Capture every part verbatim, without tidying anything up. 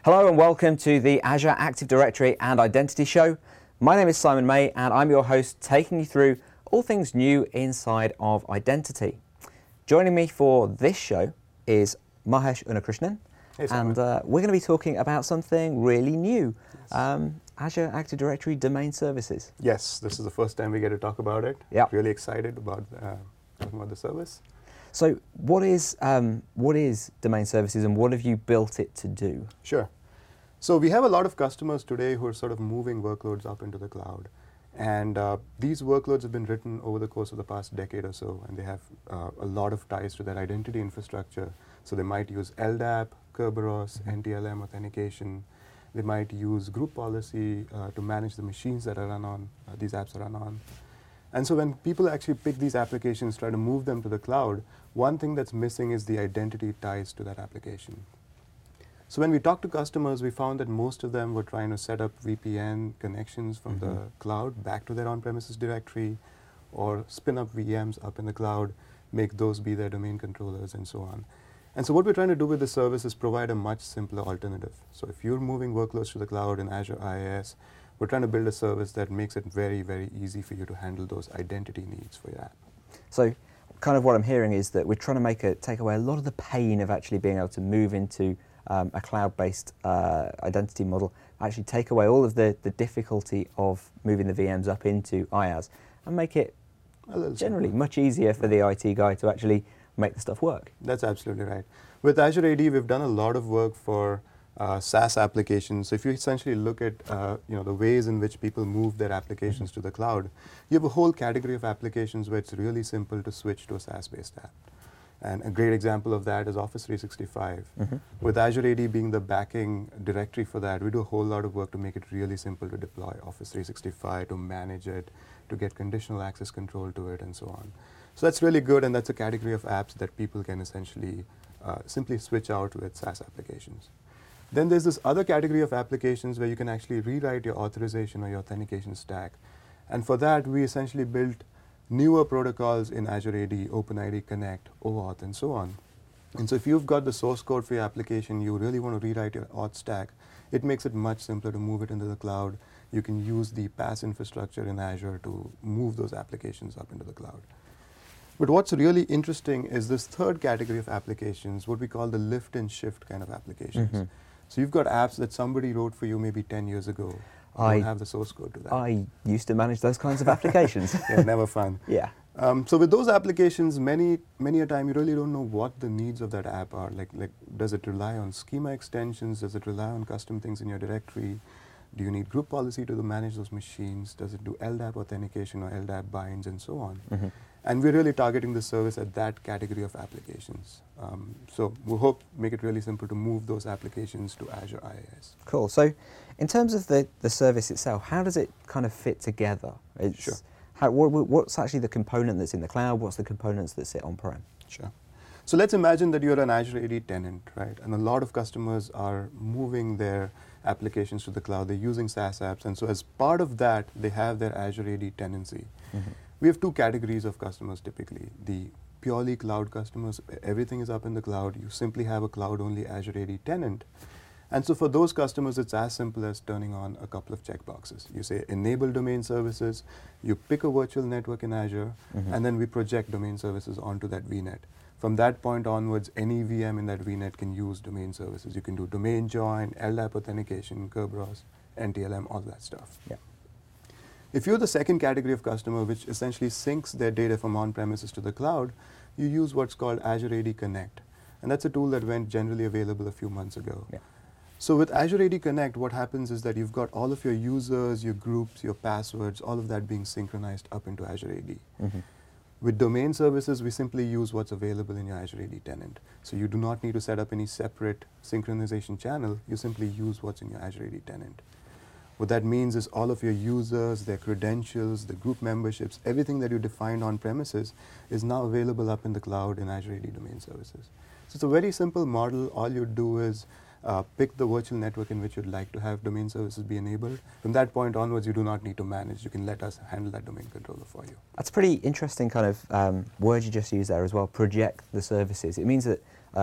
Hello and welcome to the Azure Active Directory and Identity Show. My name is Simon May and I'm your host, taking you through all things new inside of identity. Joining me for this show is Mahesh Unnakrishnan, hey, and uh, we're going to be talking about something really new, yes. um, Azure Active Directory Domain Services. Yes, this is the first time we get to talk about it. Yep. Really excited about uh, talking about the service. So what is, um, what is Domain Services and what have you built it to do? Sure. So we have a lot of customers today who are sort of moving workloads up into the cloud. And uh, these workloads have been written over the course of the past decade or so, and they have uh, a lot of ties to their identity infrastructure. So they might use L D A P, Kerberos, mm-hmm. N T L M authentication. They might use group policy uh, to manage the machines that are run on, uh, these apps are run on. And so when people actually pick these applications, try to move them to the cloud, one thing that's missing is the identity ties to that application. So when we talked to customers, we found that most of them were trying to set up V P N connections from mm-hmm. the cloud back to their on-premises directory, or spin up V Ms up in the cloud, make those be their domain controllers, and so on. And so what we're trying to do with the service is provide a much simpler alternative. So if you're moving workloads to the cloud in Azure I A S, we're trying to build a service that makes it very, very easy for you to handle those identity needs for your app. So kind of what I'm hearing is that we're trying to make a, take away a lot of the pain of actually being able to move into um, a cloud-based uh, identity model, actually take away all of the, the difficulty of moving the V Ms up into IaaS and make it generally simple. Much easier for the I T guy to actually make the stuff work. That's absolutely right. With Azure A D, we've done a lot of work for Uh, SaaS applications. So if you essentially look at uh, you know, the ways in which people move their applications mm-hmm. to the cloud, you have a whole category of applications where it's really simple to switch to a SaaS-based app. And a great example of that is Office three sixty-five. Mm-hmm. With Azure A D being the backing directory for that, we do a whole lot of work to make it really simple to deploy Office three sixty-five, to manage it, to get conditional access control to it, and so on. So that's really good, and that's a category of apps that people can essentially uh, simply switch out with SaaS applications. Then there's this other category of applications where you can actually rewrite your authorization or your authentication stack. And for that, we essentially built newer protocols in Azure A D, OpenID Connect, OAuth, and so on. And so if you've got the source code for your application, you really want to rewrite your auth stack, it makes it much simpler to move it into the cloud. You can use the PaaS infrastructure in Azure to move those applications up into the cloud. But what's really interesting is this third category of applications, what we call the lift and shift kind of applications. Mm-hmm. So you've got apps that somebody wrote for you maybe ten years ago. You I don't have the source code to that. I used to manage those kinds of applications. Yeah, never fun. Yeah. Um, so with those applications, many many a time you really don't know what the needs of that app are. Like, like, does it rely on schema extensions? Does it rely on custom things in your directory? Do you need group policy to manage those machines? Does it do L D A P authentication or L D A P binds and so on? Mm-hmm. And we're really targeting the service at that category of applications. Um, so we hope make it really simple to move those applications to Azure I A S. Cool. So in terms of the, the service itself, how does it kind of fit together? It's sure. How, what, what's actually the component that's in the cloud? What's the components that sit on-prem? Sure. So let's imagine that you're an Azure A D tenant, right? And a lot of customers are moving their applications to the cloud. They're using SaaS apps. And so as part of that, they have their Azure A D tenancy. Mm-hmm. We have two categories of customers typically. The purely cloud customers, everything is up in the cloud. You simply have a cloud-only Azure A D tenant. And so for those customers, it's as simple as turning on a couple of checkboxes. You say enable domain services, you pick a virtual network in Azure, mm-hmm. and then we project domain services onto that V NET. From that point onwards, any V M in that V NET can use domain services. You can do domain join, L D A P authentication, Kerberos, N T L M, all that stuff. Yeah. If you're the second category of customer, which essentially syncs their data from on-premises to the cloud, you use what's called Azure A D Connect. And that's a tool that went generally available a few months ago. Yeah. So with Azure A D Connect, what happens is that you've got all of your users, your groups, your passwords, all of that being synchronized up into Azure A D. Mm-hmm. With domain services, we simply use what's available in your Azure A D tenant. So you do not need to set up any separate synchronization channel. You simply use what's in your Azure A D tenant. What that means is all of your users, their credentials, the group memberships, everything that you defined on premises is now available up in the cloud in Azure A D Domain Services. So it's a very simple model. All you do is uh, pick the virtual network in which you'd like to have domain services be enabled. From that point onwards, you do not need to manage. You can let us handle that domain controller for you. That's a pretty interesting kind of um, word you just used there as well, project the services. It means that um,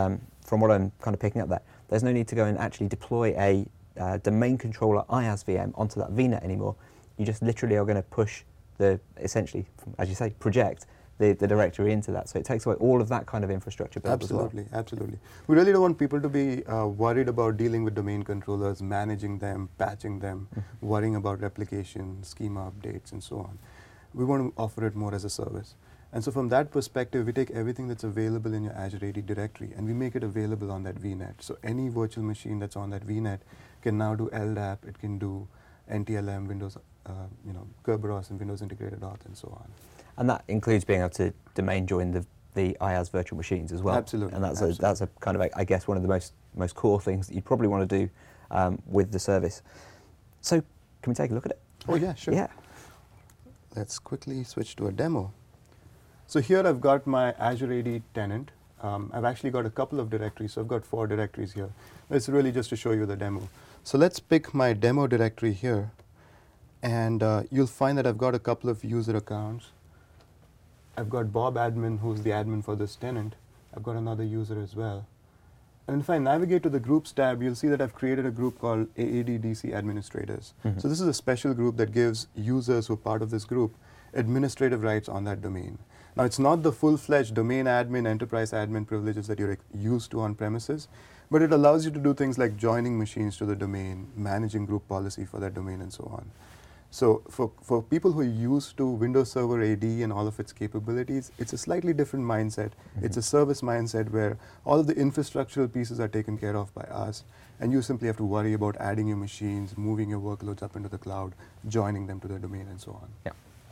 from what I'm kind of picking up there, there's no need to go and actually deploy a uh, domain controller IaaS V M onto that V NET anymore. You just literally are going to push the, essentially, as you say, project the, the directory into that. So it takes away all of that kind of infrastructure build Absolutely, as well. absolutely. We really don't want people to be uh, worried about dealing with domain controllers, managing them, patching them, mm-hmm. worrying about replication, schema updates, and so on. We want to offer it more as a service. And so from that perspective, we take everything that's available in your Azure A D directory and we make it available on that V NET. So any virtual machine that's on that V NET can now do L D A P, it can do N T L M, Windows, uh, you know, Kerberos and Windows Integrated Auth and so on. And that includes being able to domain join the, the IaaS virtual machines as well. Absolutely. And that's absolutely. a, that's a kind of, a, I guess, one of the most, most core things that you'd probably want to do um, with the service. So can we take a look at it? Oh yeah, sure. Yeah. Let's quickly switch to a demo. So here I've got my Azure A D tenant. Um, I've actually got a couple of directories, so I've got four directories here. It's really just to show you the demo. So let's pick my demo directory here, and uh, you'll find that I've got a couple of user accounts. I've got Bob admin, who's the admin for this tenant. I've got another user as well. And if I navigate to the groups tab, you'll see that I've created a group called A A D D C administrators. Mm-hmm. So this is a special group that gives users who are part of this group administrative rights on that domain. Now, it's not the full-fledged domain admin, enterprise admin privileges that you're used to on premises, but it allows you to do things like joining machines to the domain, managing group policy for that domain, and so on. So for, for people who are used to Windows Server A D and all of its capabilities, it's a slightly different mindset. Mm-hmm. It's a service mindset where all of the infrastructural pieces are taken care of by us, and you simply have to worry about adding your machines, moving your workloads up into the cloud, joining them to the domain, and so on. Yeah.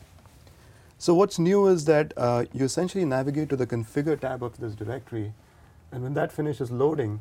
So what's new is that uh, you essentially navigate to the configure tab of this directory, and when that finishes loading,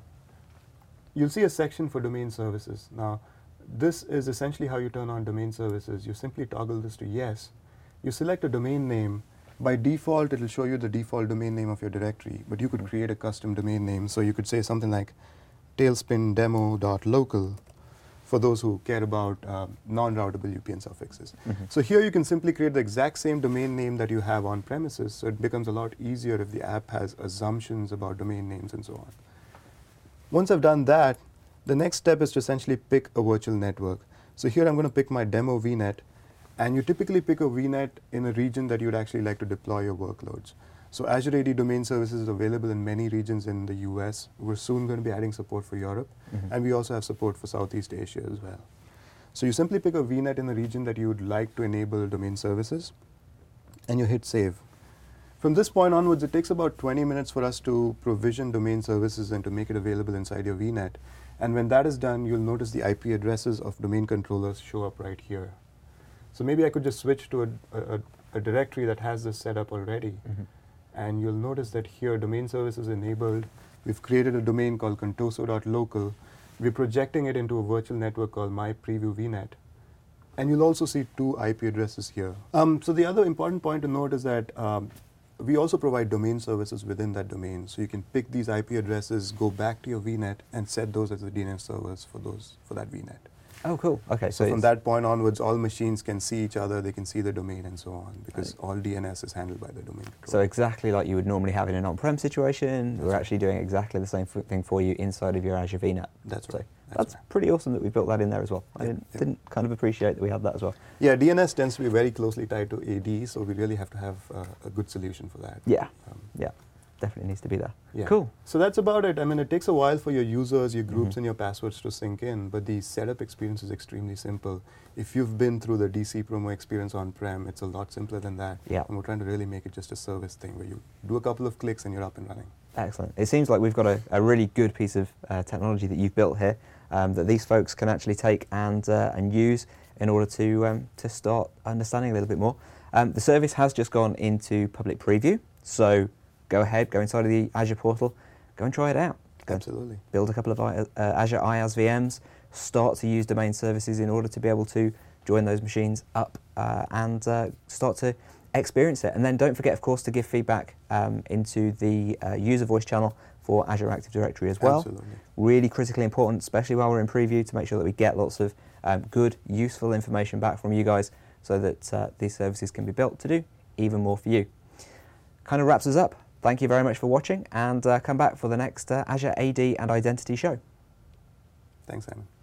you'll see a section for domain services. Now, this is essentially how you turn on domain services. You simply toggle this to yes. You select a domain name. By default, it'll show you the default domain name of your directory, but you could create a custom domain name. So you could say something like tailspin demo dot local for those who care about uh, non-routable U P N suffixes. Mm-hmm. So here you can simply create the exact same domain name that you have on premises, so it becomes a lot easier if the app has assumptions about domain names and so on. Once I've done that, the next step is to essentially pick a virtual network. So here I'm going to pick my demo V NET, and you typically pick a V NET in a region that you'd actually like to deploy your workloads. So Azure A D Domain Services is available in many regions in the U S. We're soon going to be adding support for Europe, mm-hmm. and we also have support for Southeast Asia as well. So you simply pick a V NET in the region that you would like to enable domain services, and you hit save. From this point onwards, it takes about twenty minutes for us to provision domain services and to make it available inside your V NET. And when that is done, you'll notice the I P addresses of domain controllers show up right here. So maybe I could just switch to a, a, a directory that has this set up already. Mm-hmm. And you'll notice that here, domain service is enabled. We've created a domain called contoso dot local. We're projecting it into a virtual network called my preview V NET. And you'll also see two I P addresses here. Um, so the other important point to note is that um, we also provide domain services within that domain. So you can pick these I P addresses, go back to your V NET, and set those as the D N S servers for those for that V NET. Oh, cool. Okay, so, so from that point onwards, all machines can see each other, they can see the domain and so on, because right. all D N S is handled by the domain controller. So exactly like you would normally have in an on-prem situation, that's we're right. actually doing exactly the same thing for you inside of your Azure V NET. That's so right. That's, that's right. pretty awesome that we built that in there as well. Yep. I didn't, Yep. didn't kind of appreciate that we had that as well. Yeah, D N S tends to be very closely tied to A D, so we really have to have uh, a good solution for that. Yeah, um, yeah. Definitely needs to be there. Yeah. Cool. So that's about it. I mean, it takes a while for your users, your groups, mm-hmm. and your passwords to sink in, but the setup experience is extremely simple. If you've been through the D C promo experience on-prem, it's a lot simpler than that. Yeah. And we're trying to really make it just a service thing where you do a couple of clicks and you're up and running. Excellent. It seems like we've got a, a really good piece of uh, technology that you've built here um, that these folks can actually take and uh, and use in order to um, to start understanding a little bit more. Um, the service has just gone into public preview, so go ahead, go inside of the Azure portal, go and try it out. Go Absolutely. Build a couple of uh, Azure IaaS V Ms, start to use domain services in order to be able to join those machines up uh, and uh, start to experience it. And then don't forget, of course, to give feedback um, into the uh, user voice channel for Azure Active Directory as well. Absolutely. Really critically important, especially while we're in preview, to make sure that we get lots of um, good, useful information back from you guys so that uh, these services can be built to do even more for you. Kind of wraps us up. thank you very much for watching, and uh, come back for the next uh, Azure A D and Identity show. Thanks, Simon.